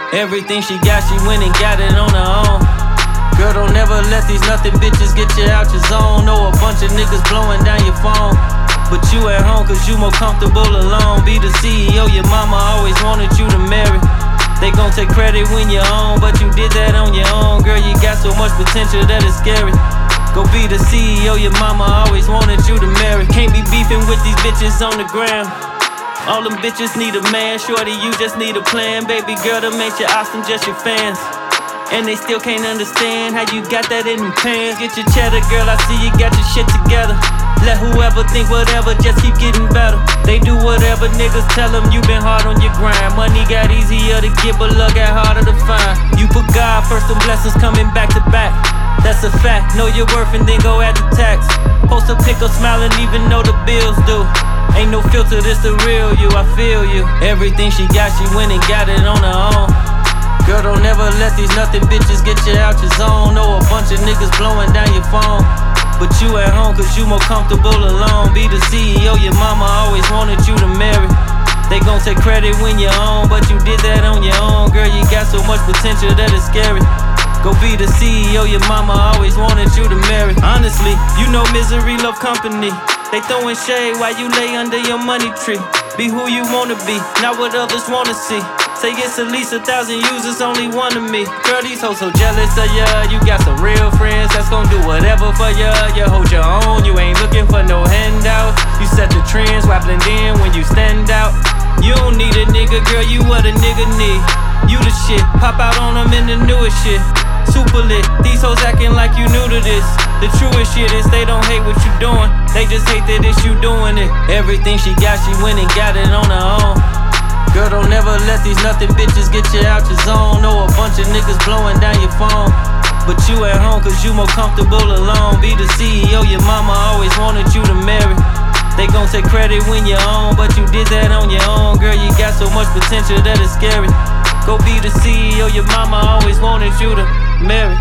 Everything she got, she went and got it on her own. Girl, don't never let these nothing bitches get you out your zone. Know a bunch of niggas blowing down your phone, but you at home cause you more comfortable alone. Be the CEO your mama always wanted you to marry. They gon' take credit when you're on, but you did that on your own. Girl, you got so much potential that it's scary. Go be the CEO your mama always wanted you to marry. Can't be beefing with these bitches on the ground. All them bitches need a man, shorty, you just need a plan. Baby girl, them ain't your awesome, just your fans. And they still can't understand how you got that in them pants. Get your cheddar, girl, I see you got your shit together. Let whoever think whatever, just keep getting better. They do whatever niggas tell them, you been hard on your grind. Money got easier to get, but luck got harder to find. You put God first, them blessings coming back to back. That's a fact, know your worth and then go at the tax. Post a pic of smiling even though the bills due. Ain't no filter, this the real you, I feel you. Everything she got, she went and got it on her own. Girl, don't never let these nothing bitches get you out your zone. Know a bunch of niggas blowing down your phone, but you at home cause you more comfortable alone. Be the CEO your mama always wanted you to marry. They gon' take credit when you're on, but you did that on your own. Girl, you got so much potential that it's scary. Go be the CEO your mama always wanted you to marry. Honestly, you know misery love company. They throwing shade while you lay under your money tree. Be who you wanna be, not what others wanna see. Say it's at least 1,000 users, only one of me. Girl, these hoes so jealous of ya. You got some real friends that's gon' do whatever for ya. You hold your own, you ain't looking for no handout. You set the trends while blend in when you stand out. You don't need a nigga, girl, you what a nigga need. You the shit, pop out on them in the newest shit. Super lit, these hoes acting like you new to this. The truest shit is they don't hate what you doing, they just hate that it's you doing it. Everything she got, she went and got it on her own. Girl, don't never let these nothing bitches get you out your zone. Know a bunch of niggas blowing down your phone, but you at home cause you more comfortable alone. Be the CEO your mama always wanted you to marry. They gon' take credit when you're on, but you did that on your own. Girl, you got so much potential that it's scary. Go be the CEO your mama always wanted you to marry.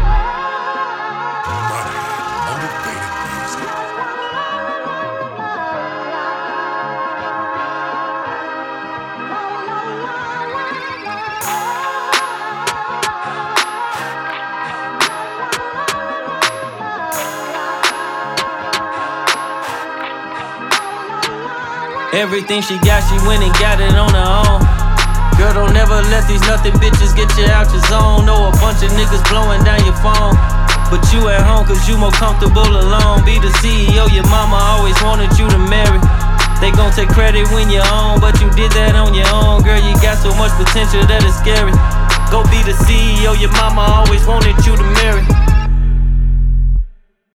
Everything she got, she went and got it on her own. Girl, don't never let these nothing bitches get you out your zone. Know a bunch of niggas blowing down your phone, but you at home cause you more comfortable alone. Be the CEO your mama always wanted you to marry. They gon' take credit when you're on, but you did that on your own. Girl, you got so much potential that it's scary. Go be the CEO your mama always wanted you to marry.